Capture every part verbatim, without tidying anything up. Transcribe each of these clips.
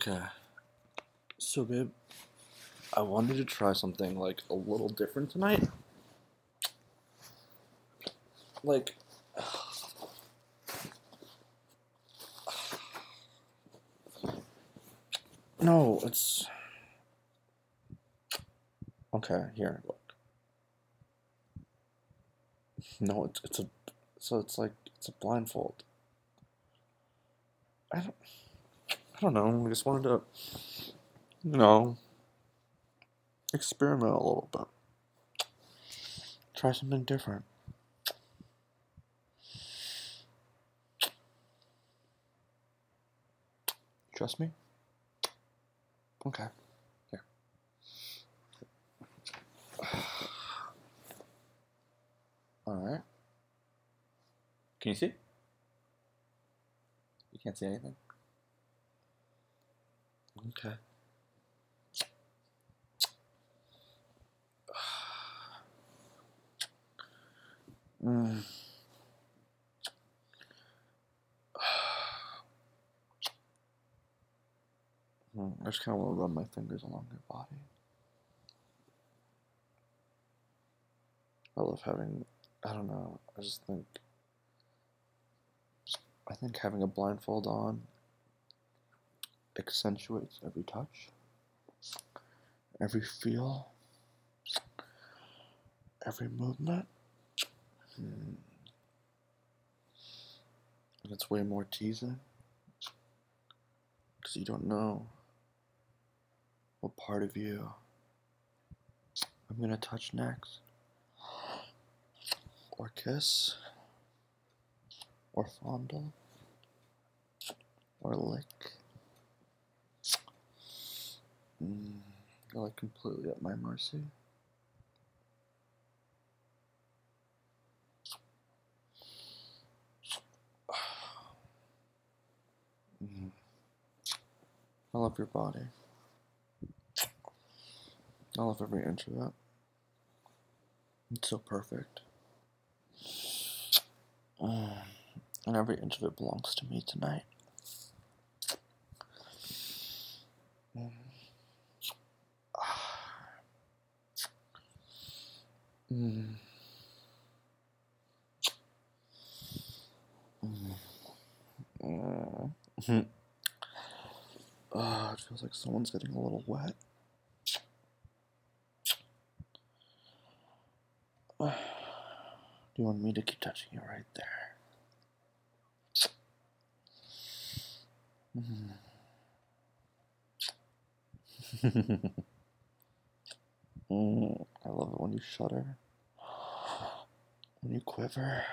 Okay. So, babe, I wanted to try something like a little different tonight. Like, no, it's okay. Here, look. No, it's it's a so it's like it's a blindfold. I don't I don't know. I just wanted to, you know, experiment a little bit. Try something different. Trust me? Okay. Here. Alright. Can you see? You can't see anything? Okay. Mm. I just kind of want to run my fingers along your body. I love having, I don't know, I just think, I think having a blindfold on accentuates every touch, every feel, every movement. Hmm. And it's way more teasing, because you don't know what part of you I'm gonna touch next, or kiss, or fondle, or lick. Mm. You're like completely at my mercy. Mm. I love your body. I love every inch of it. It's so perfect. Mm. And every inch of it belongs to me tonight. Mm. Mm. Mm. Mm. Oh, it feels like someone's getting a little wet. Do you want me to keep touching you right there? Mm. Mm. I love it when you shudder, when you quiver.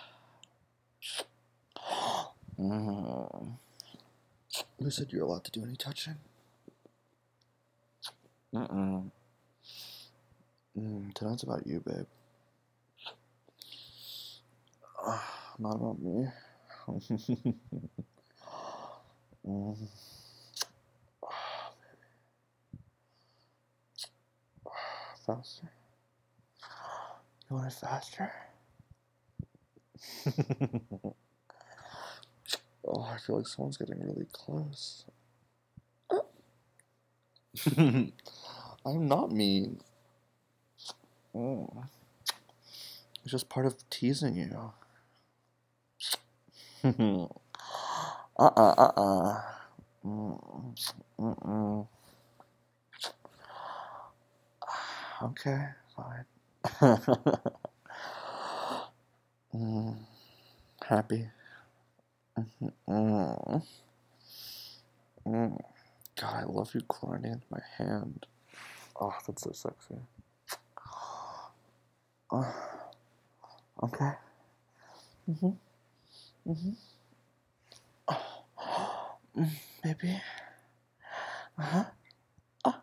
Mm. Who said you're allowed to do any touching? Mm-mm. Mm, tonight's about you, babe. Uh, not about me. mm. Faster. You want it faster? Oh, I feel like someone's getting really close. I'm not mean. Mm. It's just part of teasing you. uh-uh, uh-uh. Mm. Mm-mm. Okay, fine. mm. Happy. Mm. Mm. God, I love you grinding into my hand. Oh, that's so sexy. Oh, okay. Mhm. Mhm. Oh, mm, baby. Uh huh. Oh.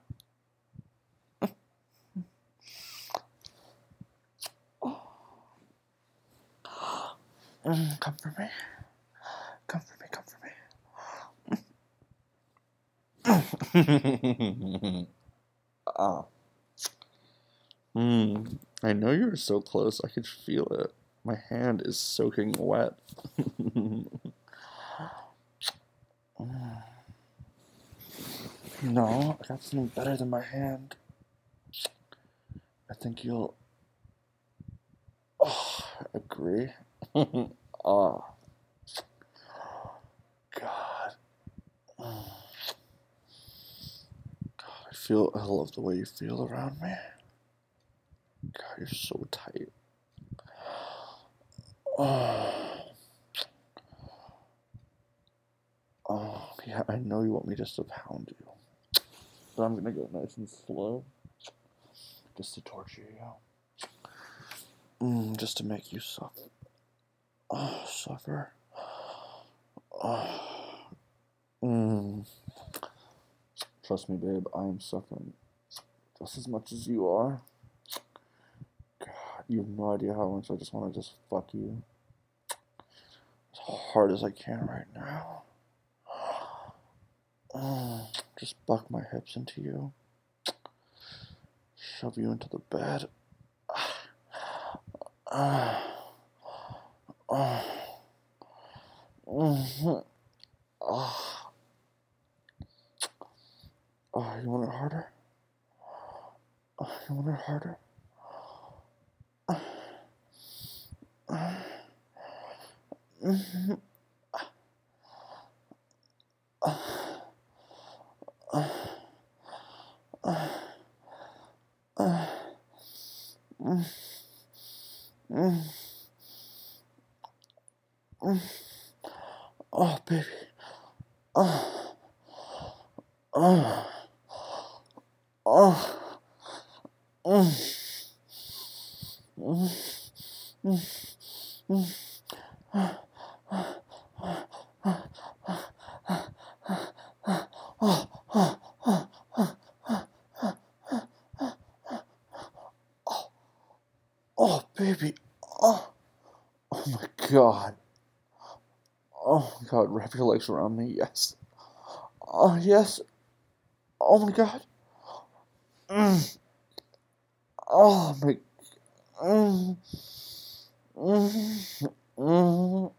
Oh. Mm, come for me. Come for me. Come for me. oh. Mm. I know you're so close. I could feel it. My hand is soaking wet. mm. No, I got something better than my hand. I think you'll oh, agree. Oh, God. God, I feel, I love the way you feel around me. God, you're so tight. Oh, oh, yeah, I know you want me just to pound you. But I'm gonna go nice and slow. Just to torture you. Mm, just to make you suffer. Oh, suffer. Oh. Mm. Trust me, babe, I am suffering just as much as you are. God, you have no idea how much I just want to just fuck you as hard as I can right now. Mm. Just buck my hips into you. Shove you into the bed. Oh. Oh. Mm-hmm. Oh. Oh, you want it harder? Oh, you want it harder? Mm-hmm. Oh, baby. Oh. Oh. Oh. Mm. Mm. Mm. Mm. Oh, baby. Oh. Oh my God. Oh my God. Wrap your legs around me. Yes. Oh, yes. Oh my God. Mm. Oh my. Mm. Mm. Mm.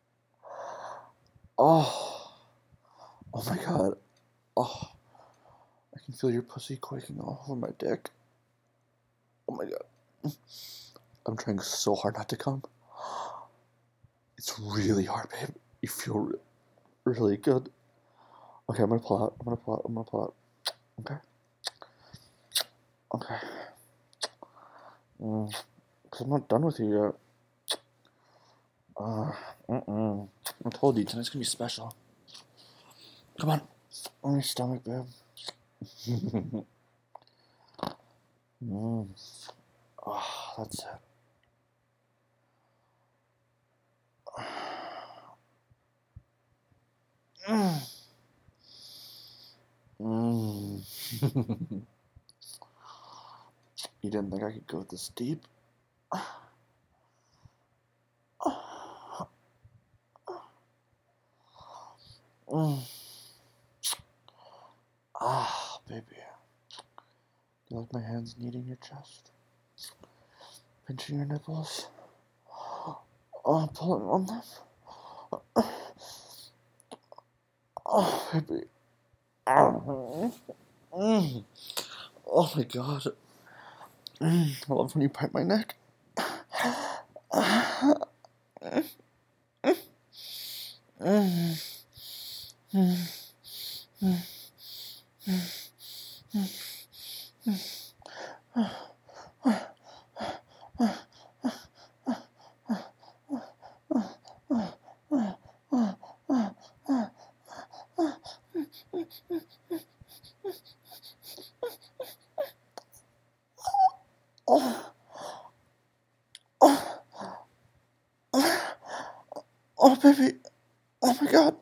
Oh. Oh my God. Oh. I can feel your pussy quaking all over my dick. Oh my God. I'm trying so hard not to come. It's really hard, babe. You feel re- really good. Okay, I'm gonna pull out. I'm gonna pull out. I'm gonna pull out. Okay. Okay. Mm. Cause I'm not done with you yet. Uh. Mm-mm. I told you tonight's gonna be special. Come on. On your stomach, babe. mm. Oh, that's it. Mm. Mm. You didn't think I could go this deep? Mm. Ah, baby. You like my hands kneading your chest? Pinching your nipples? Oh, pulling on them? Oh, baby. Mm. Oh my God. Mm. I love when you bite my neck. Oh, oh, oh, baby. Oh my God.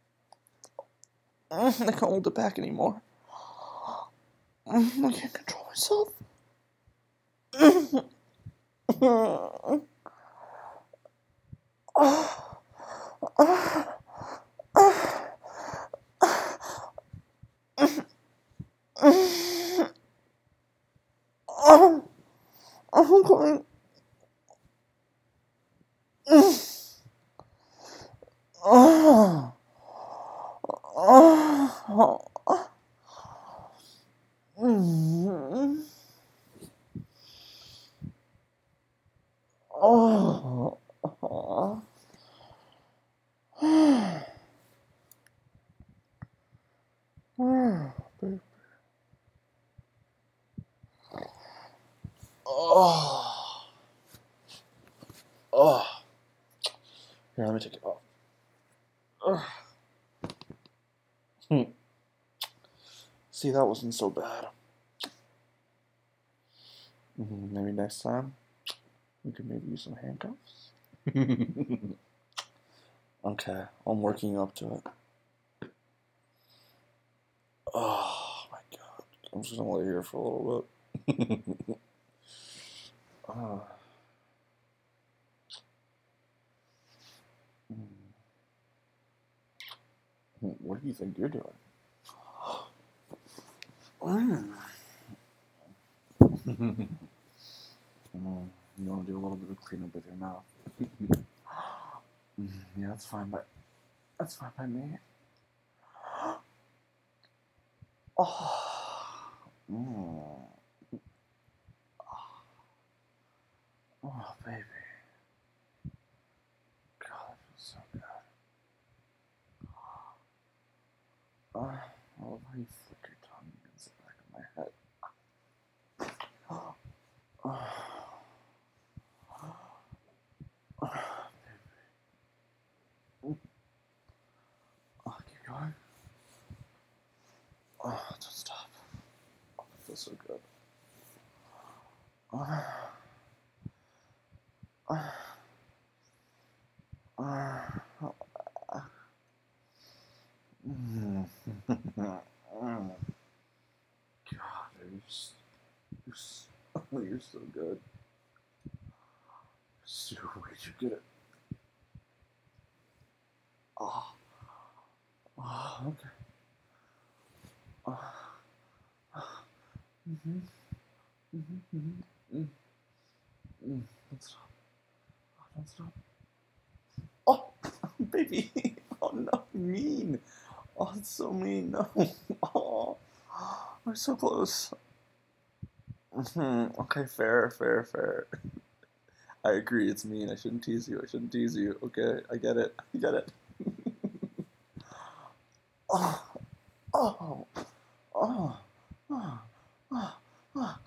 Mm. I can't hold it back anymore. Mm. I can't control myself. Mm. Oh, oh, oh, I'm going. Oh, oh, Oh. Oh. Here, let me take it off. Ugh. Hmm. See, that wasn't so bad. Mm-hmm. Maybe next time we could maybe use some handcuffs. Okay, I'm working up to it. Oh my god. I'm just gonna lay here for a little bit. uh. What do you think you're doing? Mm. Mm, you want to do a little bit of cleanup with your mouth? Mm, yeah, that's fine, but that's fine by me. Oh, mm. Oh, baby. God, that feels so good. Uh, I love how you flick your tongue against the back of my head. Oh, oh, baby. Oh, keep going. Oh, don't stop. Oh, it feels so good. Oh, oh, oh. Mm. Mm. God, you're, just, you're, so, you're so good. So, where'd you get it? Oh, oh okay. Oh, mm-hmm, mm-hmm, mm-hmm, mm-hmm. Don't stop. Oh, don't stop. Oh, baby. Oh, no, mean. Oh, it's so mean. No. Oh, we're so close. Mm-hmm. Okay, fair, fair, fair. I agree, it's mean. I shouldn't tease you. I shouldn't tease you. Okay, I get it. I get it. Oh, oh, oh, oh, oh, oh,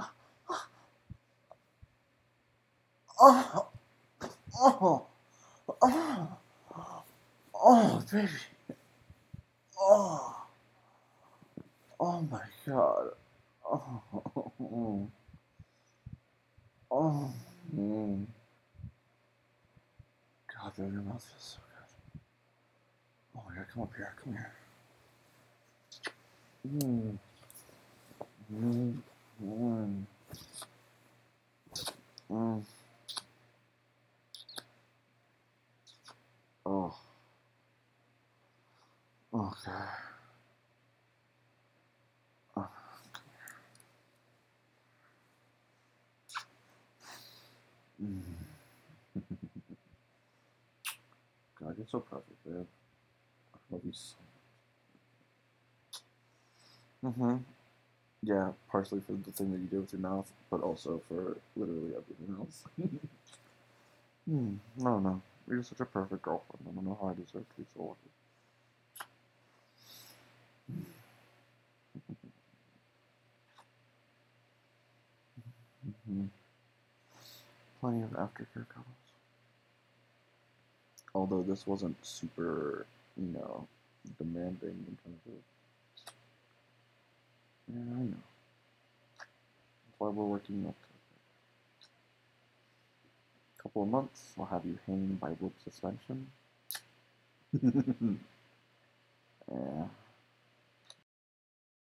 oh, oh, oh, oh, baby. Oh, oh my God. Oh, oh, oh. Mm. God, baby, your mouth feels so good. Oh my God, come up here. Come here. Mm. Mm. Mm. Mm. Oh, okay. Oh. Mm. God, you're so perfect, babe. I love you so much. Mm-hmm. Yeah, partially for the thing that you do with your mouth, but also for literally everything else. Hmm. I don't know. You're such a perfect girlfriend. I don't know how I deserve to be so lucky. Mm-hmm. Plenty of aftercare cuddles. Although this wasn't super, you know, demanding in terms of. Yeah, I know. That's why we're working up to a couple of months. I'll have you hanging by rope suspension. Yeah.